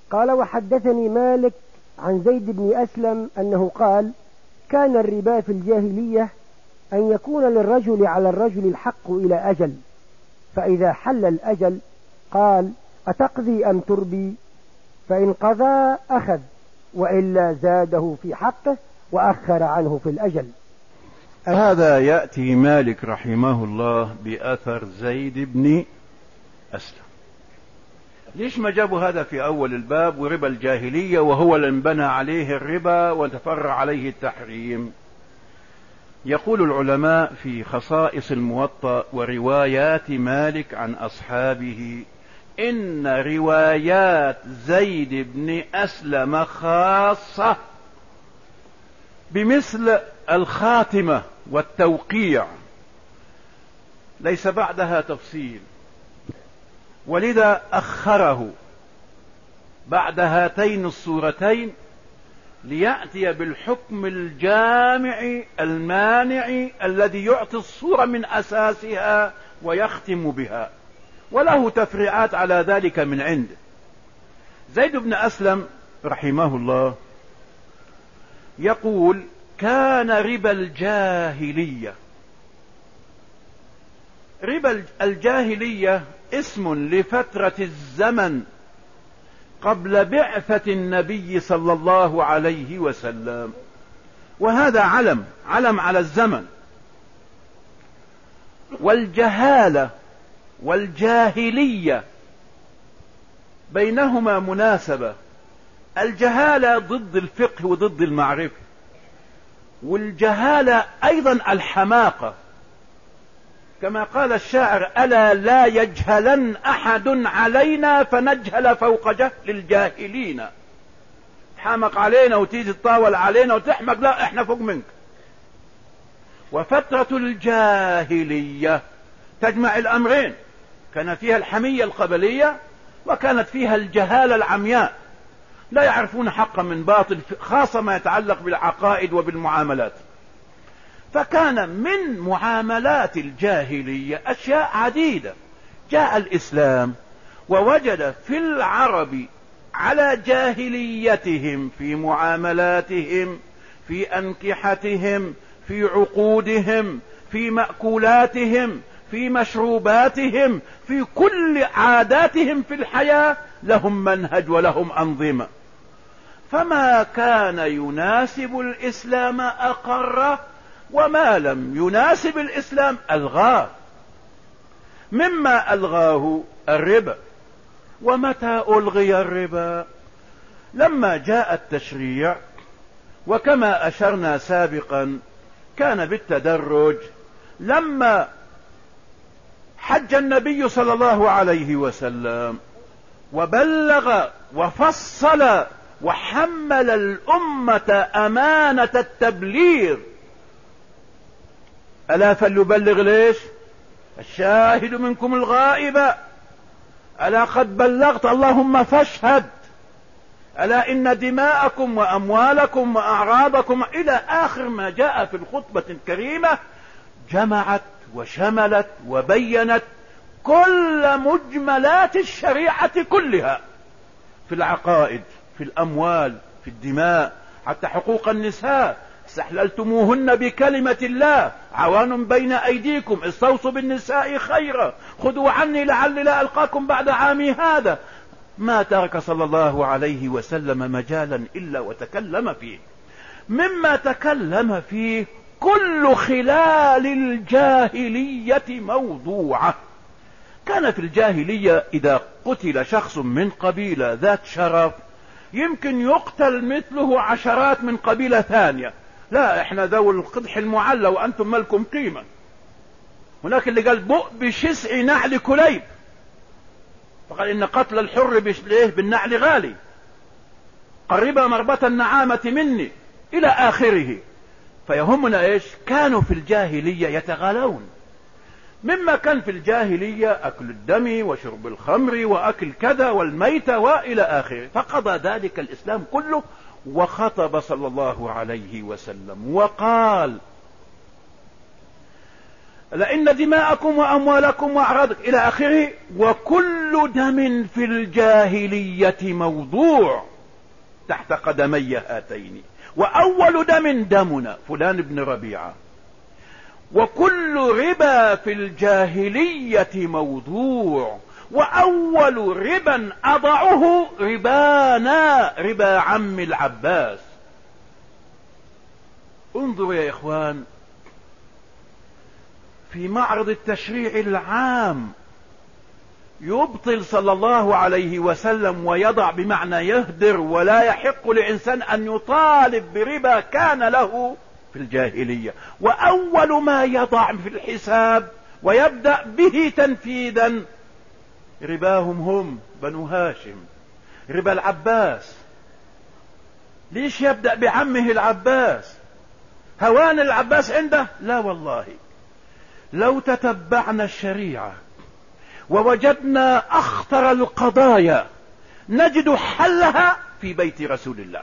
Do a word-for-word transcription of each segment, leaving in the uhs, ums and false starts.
قال: وحدثني مالك عن زيد بن أسلم أنه قال: كان الربا في الجاهلية أن يكون للرجل على الرجل الحق إلى أجل، فإذا حل الأجل قال: أتقضي أم تربي؟ فإن قضى أخذ، وإلا زاده في حقه وأخر عنه في الأجل. هذا يأتي مالك رحمه الله بأثر زيد بن أسلم. ليش ما جابوا هذا في أول الباب وربا الجاهلية وهو اللي انبنى عليه الربا وتفرع عليه التحريم؟ يقول العلماء في خصائص الموطأ وروايات مالك عن أصحابه إن روايات زيد بن أسلم خاصة بمثل الخاتمة والتوقيع، ليس بعدها تفصيل، ولذا أخره بعد هاتين الصورتين ليأتي بالحكم الجامع المانع الذي يعطي الصورة من أساسها ويختم بها، وله تفريعات على ذلك من عنده. زيد بن أسلم رحمه الله يقول: كان ربا الجاهلية، ربا الجاهلية اسم لفترة الزمن قبل بعثة النبي صلى الله عليه وسلم، وهذا علم علم على الزمن. والجهالة والجاهلية بينهما مناسبة. الجهالة ضد الفقه وضد المعرفة، والجهالة أيضا الحماقة، كما قال الشاعر: ألا لا يجهلن أحد علينا فنجهل فوق جهل الجاهلين. تحمق علينا وتيجي تطاول علينا وتحمق، لا احنا فوق منك. وفترة الجاهلية تجمع الأمرين، كان فيها الحمية القبلية وكانت فيها الجهالة العمياء، لا يعرفون حقا من باطل، خاصة ما يتعلق بالعقائد وبالمعاملات. فكان من معاملات الجاهلية أشياء عديدة. جاء الإسلام ووجد في العرب على جاهليتهم في معاملاتهم، في أنكحتهم، في عقودهم، في مأكولاتهم، في مشروباتهم، في كل عاداتهم في الحياة لهم منهج ولهم أنظمة. فما كان يناسب الإسلام أقره، وما لم يناسب الإسلام ألغاه. مما ألغاه الربا. ومتى ألغي الربا؟ لما جاء التشريع، وكما أشرنا سابقا كان بالتدرج. لما حج النبي صلى الله عليه وسلم وبلغ وفصل وحمل الأمة أمانة التبليغ، ألا فليبلغ ليش الشاهد منكم الغائب، ألا قد بلغت اللهم فاشهد، ألا إن دماءكم وأموالكم وأعراضكم إلى آخر ما جاء في الخطبة الكريمة، جمعت وشملت وبينت كل مجملات الشريعة كلها، في العقائد، في الأموال، في الدماء، حتى حقوق النساء: استحللتموهن بكلمة الله، عوان بين أيديكم، استوصوا بالنساء خيرا، خذوا عني لعلي لا ألقاكم بعد عامي هذا. ما ترك صلى الله عليه وسلم مجالا إلا وتكلم فيه. مما تكلم فيه كل خلال الجاهلية موضوعة. كان في الجاهلية إذا قتل شخص من قبيلة ذات شرف يمكن يقتل مثله عشرات من قبيلة ثانية، لا احنا ذو القدح المعلى وأنتم ما لكم قيمة. هناك اللي قال: بؤ بشسع نعل كليب، فقال إن قتل الحر بالنعل غالي، قربا مربة النعامة مني، إلى آخره. فيهمنا إيش؟ كانوا في الجاهلية يتغالون. مما كان في الجاهلية أكل الدم وشرب الخمر وأكل كذا والميتة وإلى آخره. فقضى ذلك الإسلام كله، وخطب صلى الله عليه وسلم وقال: لأن دماءكم وأموالكم وأعراضكم إلى آخره. وكل دم في الجاهلية موضوع تحت قدمي هاتين، وأول دم دمنا فلان بن ربيعة. وكل ربا في الجاهلية موضوع، وأول ربا أضعه ربانا، ربا عم العباس. انظروا يا إخوان، في معرض التشريع العام يبطل صلى الله عليه وسلم ويضع، بمعنى يهدر، ولا يحق لإنسان أن يطالب بربا كان له في الجاهلية. وأول ما يضع في الحساب ويبدأ به تنفيذا رباهم هم بنو هاشم، ربا العباس. ليش يبدأ بعمه العباس؟ هوان العباس عنده؟ لا والله، لو تتبعنا الشريعة ووجدنا أخطر القضايا نجد حلها في بيت رسول الله.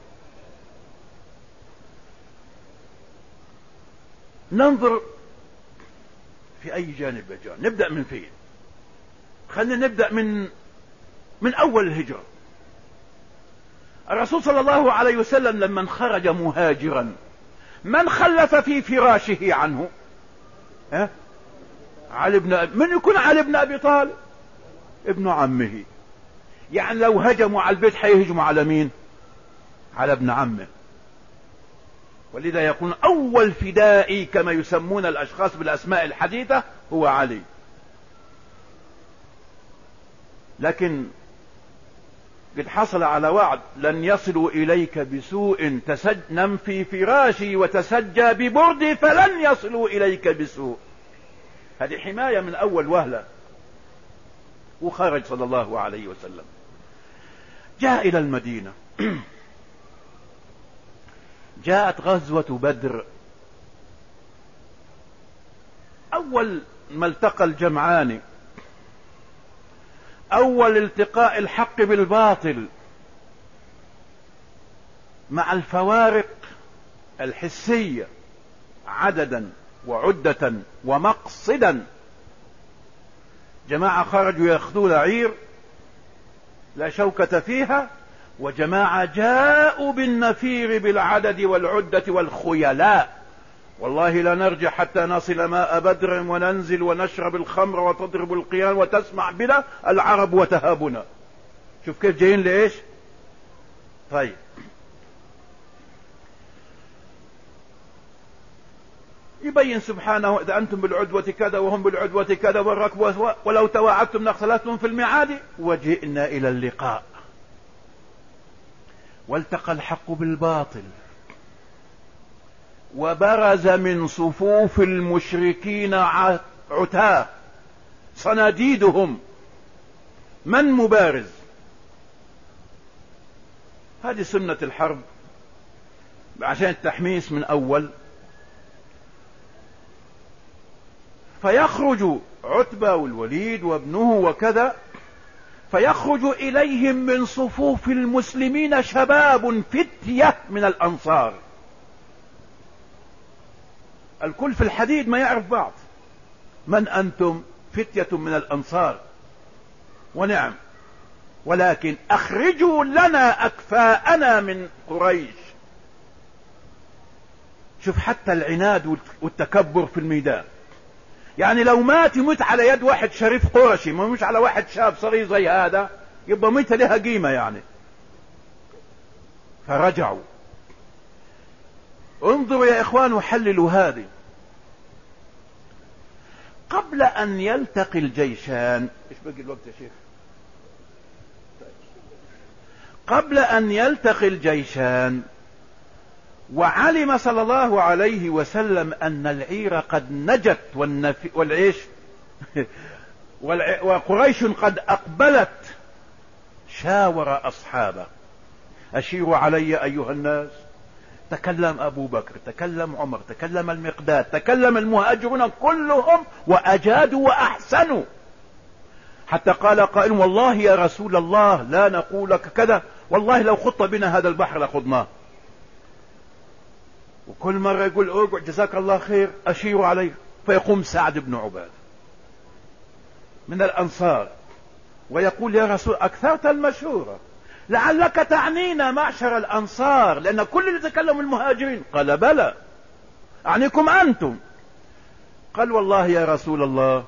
ننظر في أي جانب يا جان، نبدأ من فين؟ خلينا نبدأ من من أول الهجرة. الرسول صلى الله عليه وسلم لما خرج مهاجرا من خلف في فراشه عنه؟ ها؟ علي بن أبي. من يكون علي بن أبي طالب؟ ابن عمه. يعني لو هجموا على البيت حيهجموا على مين؟ على ابن عمه. ولذا يقول أول فدائي كما يسمون الأشخاص بالأسماء الحديثة هو علي. لكن قد حصل على وعد لن يصلوا إليك بسوء، تسج نم في فراشي وتسجى ببردي فلن يصلوا إليك بسوء. هذه حماية من أول وهلة. وخرج صلى الله عليه وسلم، جاء إلى المدينة. جاءت غزوة بدر، أول ما التقى الجمعان، أول التقاء الحق بالباطل، مع الفوارق الحسية عددا وعدة ومقصدا. جماعة خرجوا يأخذون عير لا شوكة فيها، وجماعة جاءوا بالنفير بالعدد والعدة والخيلاء. والله لا نرجع حتى نصل ماء بدر وننزل ونشرب الخمر وتضرب القيان وتسمع بنا العرب وتهابنا. شوف كيف جايين لإيش. طيب، يبين سبحانه إذا أنتم بالعدوة كذا وهم بالعدوة كذا والركب ولو تواعدتم لاختلفتم في الميعاد وجئنا إلى اللقاء. والتقى الحق بالباطل، وبرز من صفوف المشركين عتاه صناديدهم. من مبارز؟ هذه سنة الحرب عشان التحميس من أول. فيخرج عتبة والوليد وابنه وكذا، فيخرج إليهم من صفوف المسلمين شباب فتية من الأنصار. الكل في الحديد ما يعرف بعض. من أنتم؟ فتية من الأنصار. ونعم، ولكن أخرجوا لنا أكفاءنا من قريش. شوف حتى العناد والتكبر في الميدان. يعني لو مات يموت على يد واحد شريف قرشي، ما مش على واحد شاب صغير زي هذا، يبقى ميت لها قيمة يعني. فرجعوا. انظروا يا إخوان وحللوا هذه. قبل أن يلتقي الجيشان، إيش بقي الوقت يا شيخ؟ قبل أن يلتقي الجيشان وعلم صلى الله عليه وسلم أن العير قد نجت والنف... والعيش والع... وقريش قد أقبلت، شاور أصحابه. أشيروا علي أيها الناس. تكلم أبو بكر، تكلم عمر، تكلم المقداد، تكلم المهاجرون كلهم وأجادوا وأحسنوا، حتى قال قائل والله يا رسول الله لا نقول لك كذا، والله لو خط بنا هذا البحر لخضناه. وكل مرة يقول اقعد جزاك الله خير، أشيروا عليه. فيقوم سعد بن عبادة من الأنصار ويقول يا رسول أكثرت المشورة، لعلك تعنينا معشر الأنصار، لأن كل اللي تكلموا المهاجرين. قال بلى، أعنيكم أنتم. قال والله يا رسول الله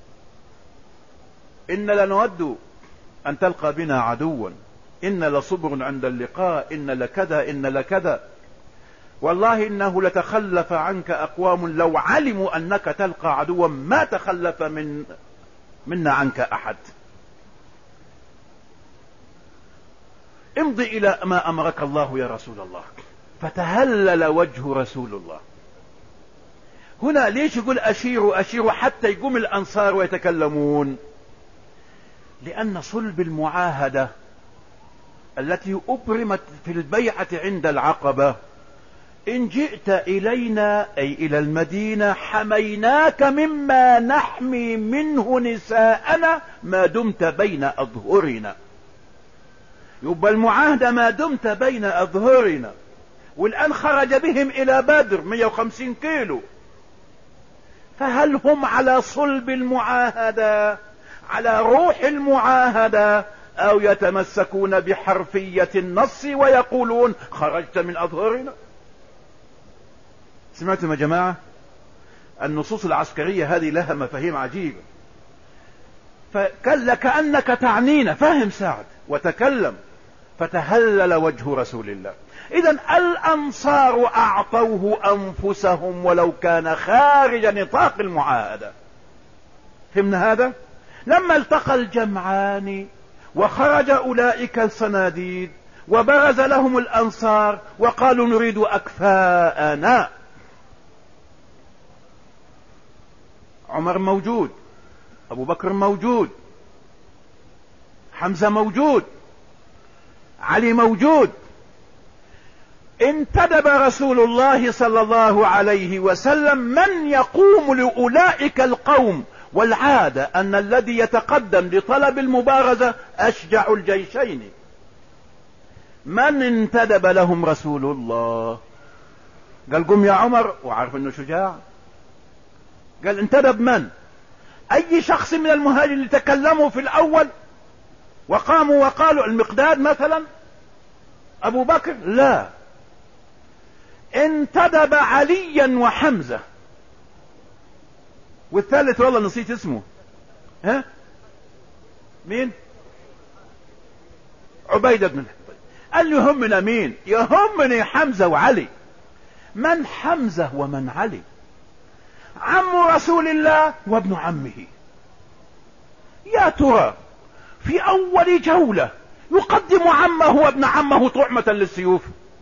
إن لنود أن تلقى بنا عدوا، إن لصبر عند اللقاء، إن لكذا إن لكذا، والله إنه لتخلف عنك أقوام لو علموا أنك تلقى عدوا ما تخلف من منا عنك أحد. امضي إلى ما أمرك الله يا رسول الله. فتهلل وجه رسول الله. هنا ليش يقول أشيروا أشيروا حتى يقوم الأنصار ويتكلمون؟ لأن صلب المعاهدة التي أبرمت في البيعة عند العقبة، إن جئت إلينا أي إلى المدينة حميناك مما نحمي منه نساءنا ما دمت بين أظهرنا. يبقى المعاهدة ما دمت بين أظهرنا، والآن خرج بهم إلى بدر مئة وخمسين كيلو، فهل هم على صلب المعاهدة على روح المعاهدة، أو يتمسكون بحرفية النص ويقولون خرجت من أظهرنا؟ سمعتم يا جماعة؟ النصوص العسكرية هذه لها مفاهيم عجيبة. فكان كأنك تعنينا، فهم سعد وتكلم. فتهلل وجه رسول الله. إذن الأنصار أعطوه أنفسهم ولو كان خارج نطاق المعاهدة. فهمنا هذا؟ لما التقى الجمعان وخرج أولئك الصناديد وبرز لهم الأنصار وقالوا نريد أكفاءنا، عمر موجود، أبو بكر موجود، حمزة موجود، علي موجود. انتدب رسول الله صلى الله عليه وسلم من يقوم لأولئك القوم، والعادة أن الذي يتقدم لطلب المبارزة أشجع الجيشين. من انتدب لهم رسول الله؟ قال قم يا عمر، وعارف انه شجاع. قال انتدب من؟ اي شخص من المهاجرين اللي تكلموا في الاول وقاموا وقالوا، المقداد مثلا، ابو بكر؟ لا، انتدب عليا وحمزة، والثالث والله نسيت اسمه. ها مين؟ عبيدة بن الحبيب. قال له يهمنا مين؟ يهمني حمزة وعلي. من حمزة ومن علي؟ عم رسول الله وابن عمه. يا ترى في اول جولة يقدم عمه وابن عمه طعمة للسيوف؟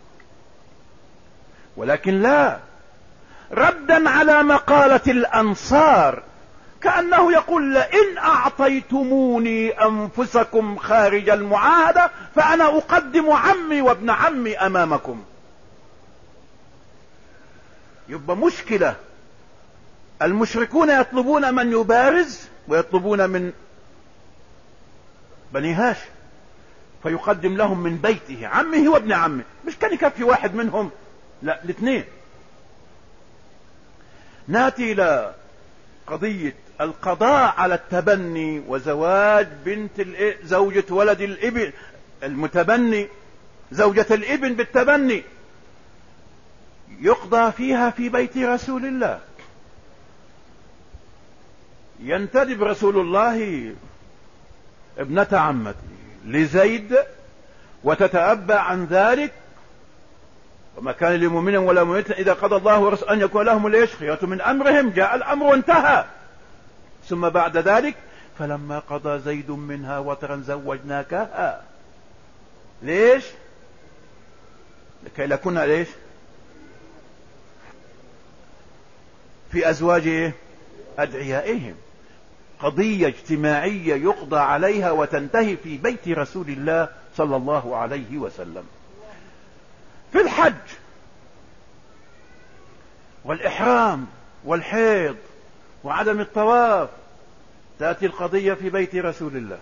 ولكن لا، ردا على مقالة الأنصار كأنه يقول لئن أعطيتموني أنفسكم خارج المعاهدة فأنا أقدم عمي وابن عمي أمامكم. يبقى مشكلة، المشركون يطلبون من يبارز ويطلبون من بني هاشم، فيقدم لهم من بيته عمه وابن عمه. مش كان يكفي واحد منهم؟ لا، الاثنين. ناتي الى قضية القضاء على التبني وزواج بنت زوجة ولد الابن المتبني، زوجة الابن بالتبني، يقضى فيها في بيت رسول الله. ينتدب رسول الله ابنة عمته لزيد وتتأبى عن ذلك، وما كان لمؤمن ولا مؤمنة إذا قضى الله ورسوله أن يكون لهم ليش خيرة من أمرهم. جاء الأمر وانتهى. ثم بعد ذلك فلما قضى زيد منها وطرا زوجناكها. ليش؟ لكي لا كنا ليش في أزواج أدعيائهم. قضية اجتماعية يقضى عليها وتنتهي في بيت رسول الله صلى الله عليه وسلم. في الحج والإحرام والحيض وعدم الطواف تأتي القضية في بيت رسول الله.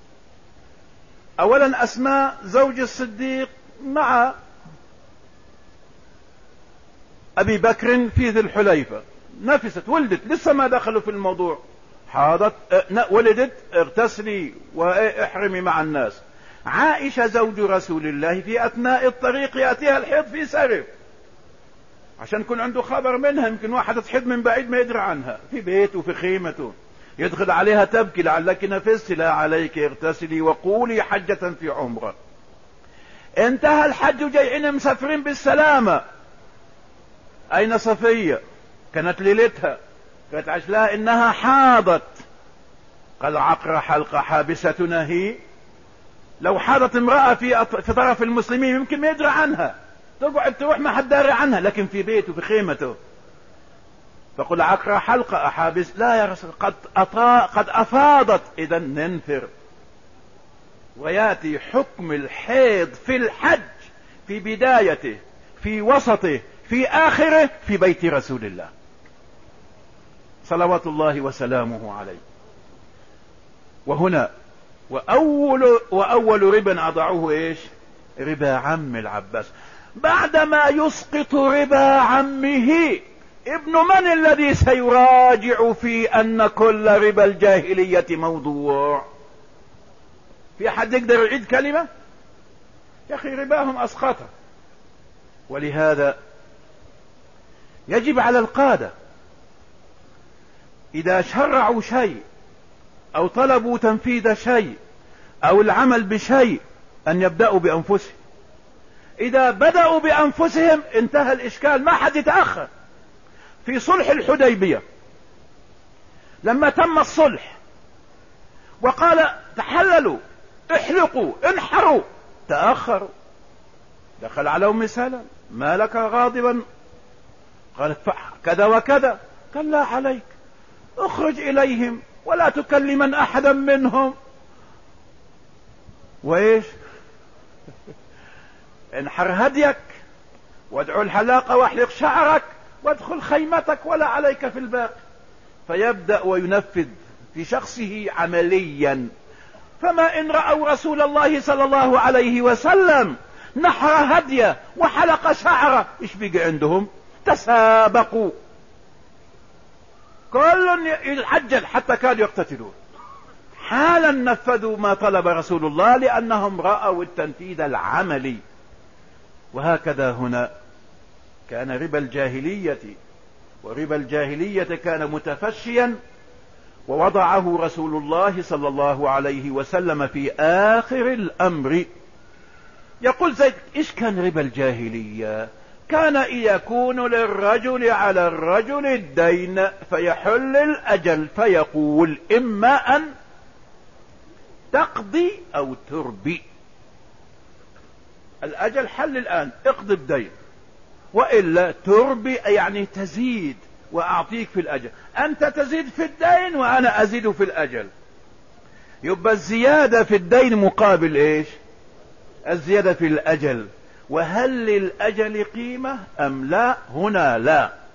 أولا أسماء زوج الصديق مع أبي بكر في ذي الحليفة، نفست ولدت لسه ما دخلوا في الموضوع، حاضت ولدت اغتسلي واحرمي مع الناس. عائشة زوج رسول الله في اثناء الطريق يأتيها الحيض في سرب، عشان يكون عنده خبر منها، يمكن واحدة تحيض من بعيد ما يدري عنها، في بيته في خيمته، يدخل عليها تبكي لعلك نفست، لا عليك اغتسلي وقولي حجة في عمرة. انتهى الحج وجايين مسافرين بالسلامة. اين صفية؟ كانت ليلتها، كانت عشلاء انها حاضت. قال عقر حلقة حابستنا هي، لو حاضت امرأة في في طرف المسلمين يمكن ما يدري عنها، تقعد تروح ما حد داري عنها، لكن في بيته في خيمته. فقل عقر حلقة أحابس، لا يا رسول قد أطا قد أفاضت، إذا ننفر. وياتي حكم الحيض في الحج في بدايته في وسطه في آخره في بيت رسول الله صلوات الله وسلامه عليه. وهنا وأول, وأول ربا أضعوه إيش؟ ربا عم العباس، بعدما يسقط ربا عمه. ابن من الذي سيراجع في أن كل ربا الجاهلية موضوع؟ في أحد يقدر يعيد كلمة؟ يا أخي رباهم أسقطه. ولهذا يجب على القادة إذا شرعوا شيء أو طلبوا تنفيذ شيء أو العمل بشيء أن يبدأوا بأنفسهم. إذا بدأوا بأنفسهم انتهى الإشكال، ما حد يتأخر. في صلح الحديبية لما تم الصلح وقال تحللوا احلقوا انحروا، تأخروا. دخل على أم سلمة، ما لك غاضبا؟ قالت كذا وكذا. قال لا عليك، اخرج إليهم ولا تكلمن أحدا منهم. وإيش؟ انحر هديك وادعو الحلاقة واحلق شعرك وادخل خيمتك ولا عليك في الباقي. فيبدأ وينفذ في شخصه عمليا. فما إن رأوا رسول الله صلى الله عليه وسلم نحر هديه وحلق شعره، إيش بيجي عندهم؟ تسابقوا، كل يحجل حتى كانوا يقتتلون. حالا نفذوا ما طلب رسول الله لأنهم رأوا التنفيذ العملي. وهكذا هنا كان ربا الجاهلية، وربا الجاهلية كان متفشيا، ووضعه رسول الله صلى الله عليه وسلم في آخر الأمر. يقول زيد إيش كان ربا الجاهلية؟ كان يكون للرجل على الرجل الدين فيحل الأجل فيقول إما أن تقضي أو تربي. الأجل حل الآن، اقضي الدين، وإلا تربي يعني تزيد وأعطيك في الأجل. أنت تزيد في الدين وأنا أزيد في الأجل. يبقى الزيادة في الدين مقابل إيش؟ الزيادة في الأجل. وهل للأجل قيمة أم لا؟ هنا لا.